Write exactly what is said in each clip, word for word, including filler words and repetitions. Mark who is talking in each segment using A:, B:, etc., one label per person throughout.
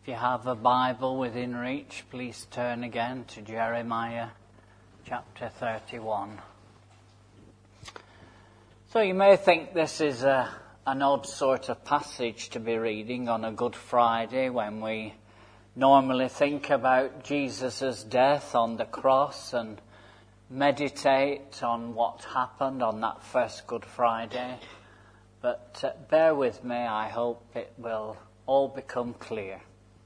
A: If you have a Bible within reach, please turn again to Jeremiah chapter thirty-one. So you may think this is a, an odd sort of passage to be reading on a Good Friday when we normally think about Jesus' death on the cross and meditate on what happened on that first Good Friday. But uh, bear with me, I hope it will all become clear.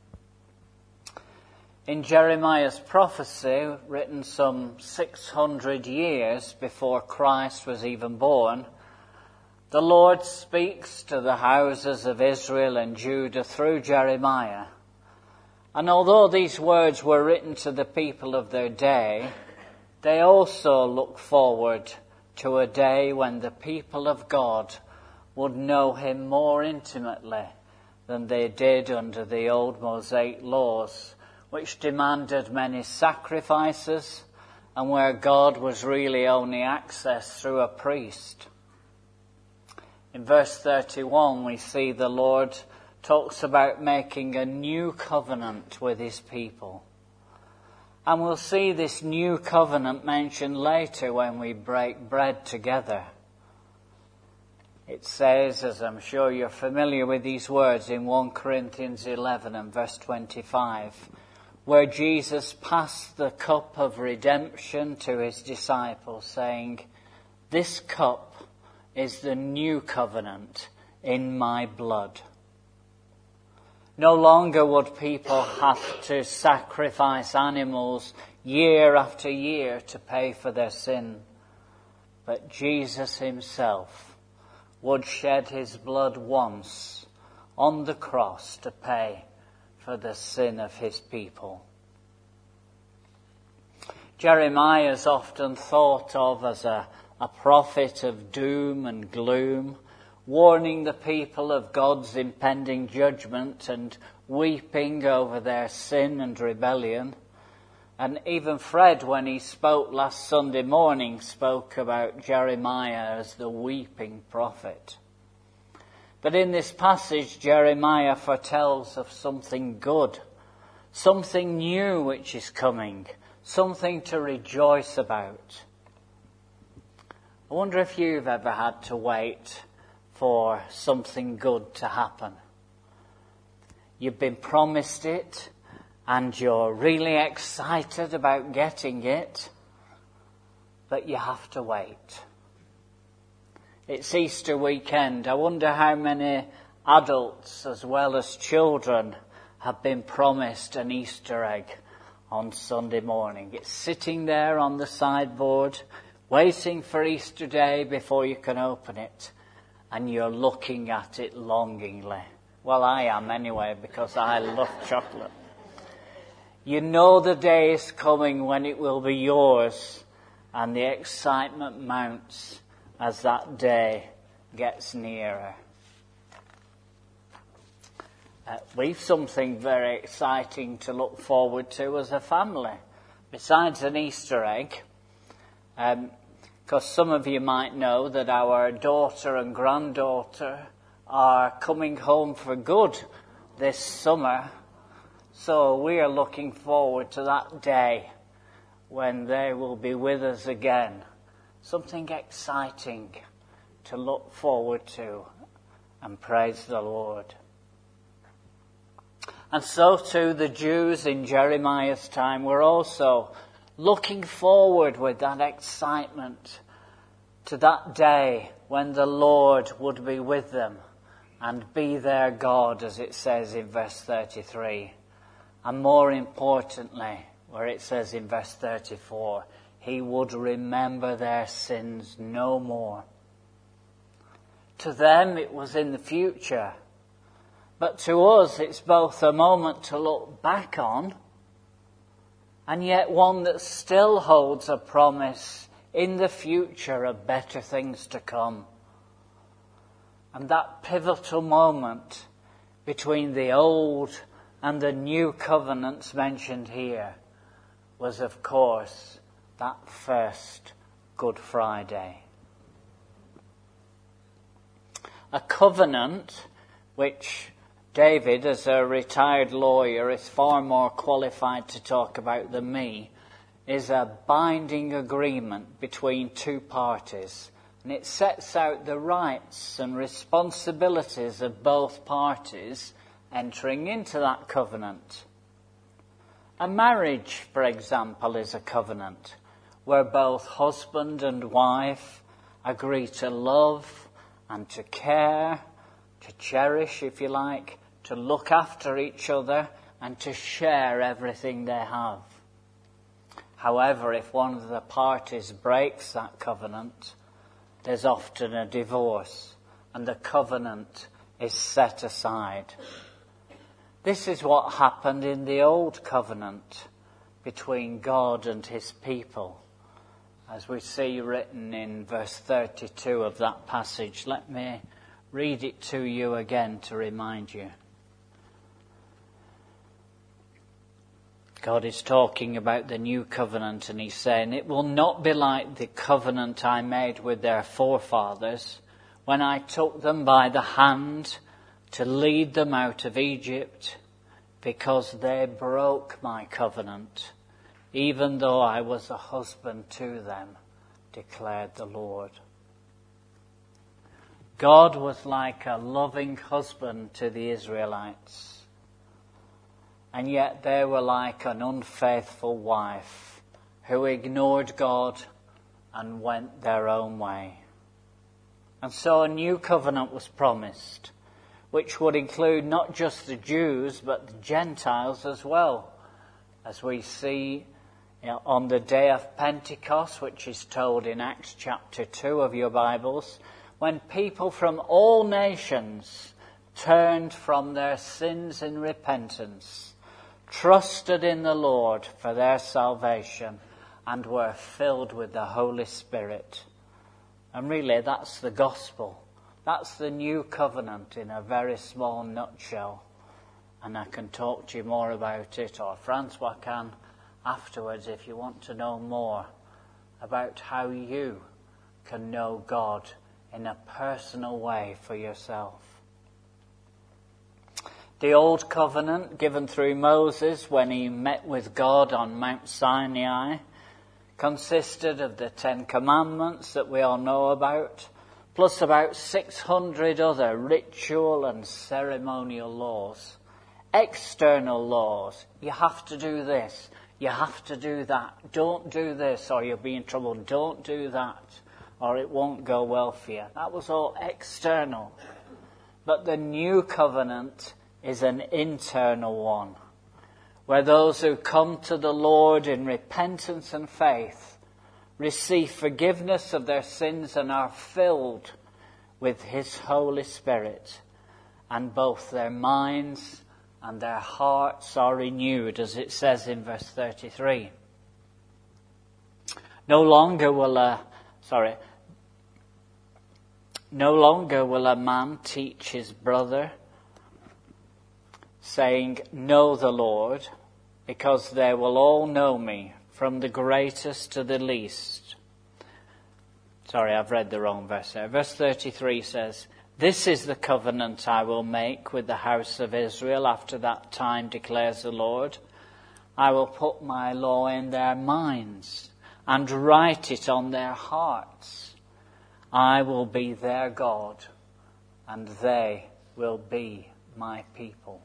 A: In Jeremiah's prophecy, written some six hundred years before Christ was even born, the Lord speaks to the houses of Israel and Judah through Jeremiah. And although these words were written to the people of their day, they also look forward to a day when the people of God would know him more intimately than they did under the old Mosaic laws, which demanded many sacrifices and where God was really only accessed through a priest. In verse thirty-one, we see the Lord talks about making a new covenant with his people. And we'll see this new covenant mentioned later when we break bread together. It says, as I'm sure you're familiar with these words, in First Corinthians eleven and verse twenty-five, where Jesus passed the cup of redemption to his disciples, saying, "This cup is the new covenant in my blood." No longer would people have to sacrifice animals year after year to pay for their sin, but Jesus himself would shed his blood once on the cross to pay for the sin of his people. Jeremiah is often thought of as a, a prophet of doom and gloom, warning the people of God's impending judgment and weeping over their sin and rebellion. And even Fred, when he spoke last Sunday morning, spoke about Jeremiah as the weeping prophet. But in this passage, Jeremiah foretells of something good, something new which is coming, something to rejoice about. I wonder if you've ever had to wait for something good to happen. You've been promised it, and you're really excited about getting it, but you have to wait. It's Easter weekend. I wonder how many adults as well as children have been promised an Easter egg on Sunday morning. It's sitting there on the sideboard, waiting for Easter Day before you can open it, and you're looking at it longingly. Well, I am anyway, because I love chocolate. You know the day is coming when it will be yours, and the excitement mounts as that day gets nearer. Uh, we've something very exciting to look forward to as a family, besides an Easter egg. Um, because some of you might know that our daughter and granddaughter are coming home for good this summer. So we are looking forward to that day when they will be with us again. Something exciting to look forward to, and praise the Lord. And so too the Jews in Jeremiah's time were also looking forward with that excitement to that day when the Lord would be with them and be their God, as it says in verse thirty-three. And more importantly, where it says in verse thirty-four, he would remember their sins no more. To them it was in the future, but to us it's both a moment to look back on, and yet one that still holds a promise in the future of better things to come. And that pivotal moment between the old and the new covenants mentioned here was, of course, that first Good Friday. A covenant which David, as a retired lawyer, is far more qualified to talk about than me, is a binding agreement between two parties. And it sets out the rights and responsibilities of both parties entering into that covenant. A marriage, for example, is a covenant where both husband and wife agree to love and to care, to cherish, if you like, to look after each other and to share everything they have. However, if one of the parties breaks that covenant, there's often a divorce and the covenant is set aside. This is what happened in the old covenant between God and his people, as we see written in verse thirty-two of that passage. Let me read it to you again to remind you. God is talking about the new covenant, and he's saying, "It will not be like the covenant I made with their forefathers when I took them by the hand to lead them out of Egypt, because they broke my covenant, even though I was a husband to them, declared the Lord." God was like a loving husband to the Israelites, and yet they were like an unfaithful wife who ignored God and went their own way. And so a new covenant was promised, which would include not just the Jews but the Gentiles as well, as we see you know, on the day of Pentecost, which is told in Acts chapter two of your Bibles, when people from all nations turned from their sins in repentance, trusted in the Lord for their salvation, and were filled with the Holy Spirit. And really, that's the gospel. That's the new covenant in a very small nutshell. And I can talk to you more about it, or Francois can afterwards if you want to know more about how you can know God in a personal way for yourself. The old covenant given through Moses when he met with God on Mount Sinai consisted of the Ten Commandments that we all know about, plus about six hundred other ritual and ceremonial laws. External laws. You have to do this. You have to do that. Don't do this or you'll be in trouble. Don't do that or it won't go well for you. That was all external. But the new covenant is an internal one, where those who come to the Lord in repentance and faith receive forgiveness of their sins and are filled with his Holy Spirit, and both their minds and their hearts are renewed, as it says in verse thirty-three. No longer will a sorry no longer will a man teach his brother, saying, "Know the Lord," because they will all know me, from the greatest to the least. Sorry, I've read the wrong verse there. Verse thirty-three says, "This is the covenant I will make with the house of Israel after that time, declares the Lord. I will put my law in their minds and write it on their hearts. I will be their God, and they will be my people."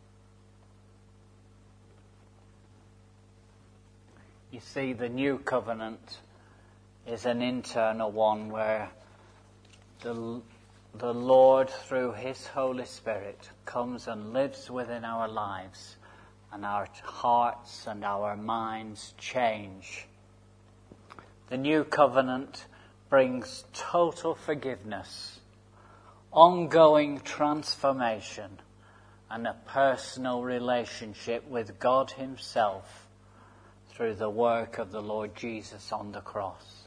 A: You see, the new covenant is an internal one where the, the Lord, through his Holy Spirit, comes and lives within our lives, and our hearts and our minds change. The new covenant brings total forgiveness, ongoing transformation, and a personal relationship with God himself through the work of the Lord Jesus on the cross.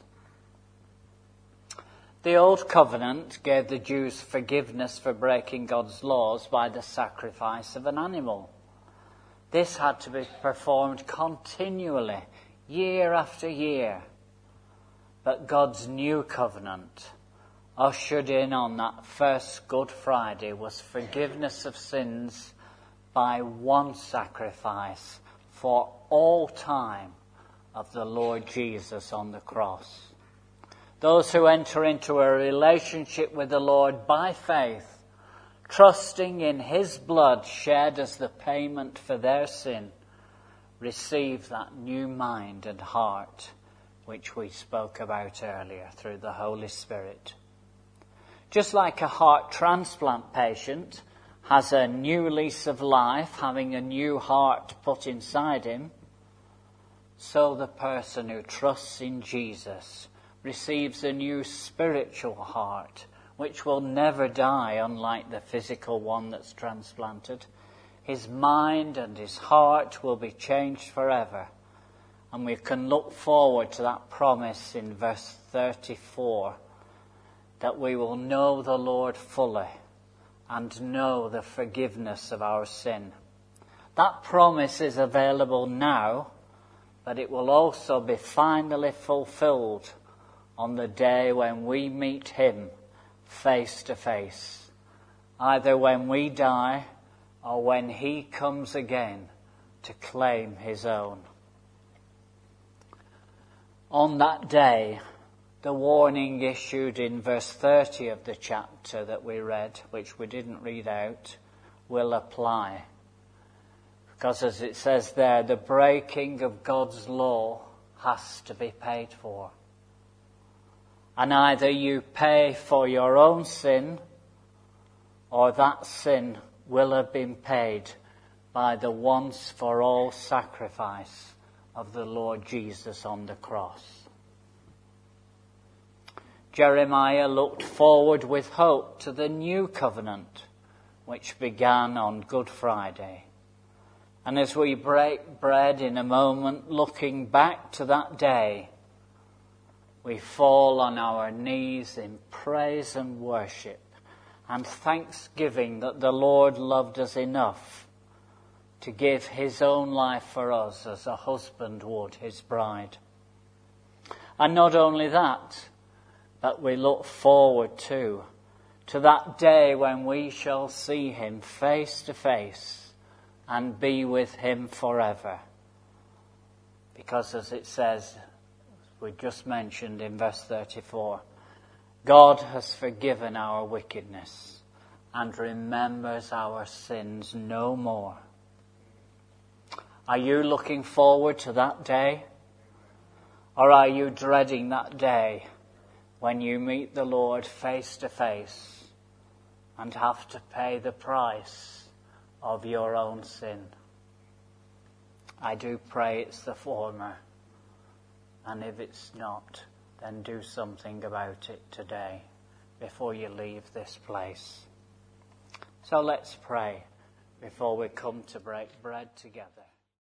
A: The old covenant gave the Jews forgiveness for breaking God's laws by the sacrifice of an animal. This had to be performed continually, year after year. But God's new covenant ushered in on that first Good Friday was forgiveness of sins by one sacrifice for all time of the Lord Jesus on the cross. Those who enter into a relationship with the Lord by faith, trusting in his blood shed as the payment for their sin, receive that new mind and heart which we spoke about earlier through the Holy Spirit. Just like a heart transplant patient has a new lease of life, having a new heart put inside him, so the person who trusts in Jesus receives a new spiritual heart, which will never die, unlike the physical one that's transplanted. His mind and his heart will be changed forever. And we can look forward to that promise in verse thirty-four, that we will know the Lord fully and know the forgiveness of our sin. That promise is available now, but it will also be finally fulfilled on the day when we meet him face to face, either when we die or when he comes again to claim his own. On that day, the warning issued in verse thirty of the chapter that we read, which we didn't read out, will apply. Because as it says there, the breaking of God's law has to be paid for. And either you pay for your own sin, or that sin will have been paid by the once for all sacrifice of the Lord Jesus on the cross. Jeremiah looked forward with hope to the new covenant, which began on Good Friday. And as we break bread in a moment, looking back to that day, we fall on our knees in praise and worship and thanksgiving that the Lord loved us enough to give his own life for us as a husband would his bride. And not only that, but we look forward too to that day when we shall see him face to face and be with him forever. Because as it says, we just mentioned in verse thirty-four, God has forgiven our wickedness and remembers our sins no more. Are you looking forward to that day? Or are you dreading that day when you meet the Lord face to face and have to pay the price of your own sin? I do pray it's the former. And if it's not, then do something about it today before you leave this place. So let's pray before we come to break bread together.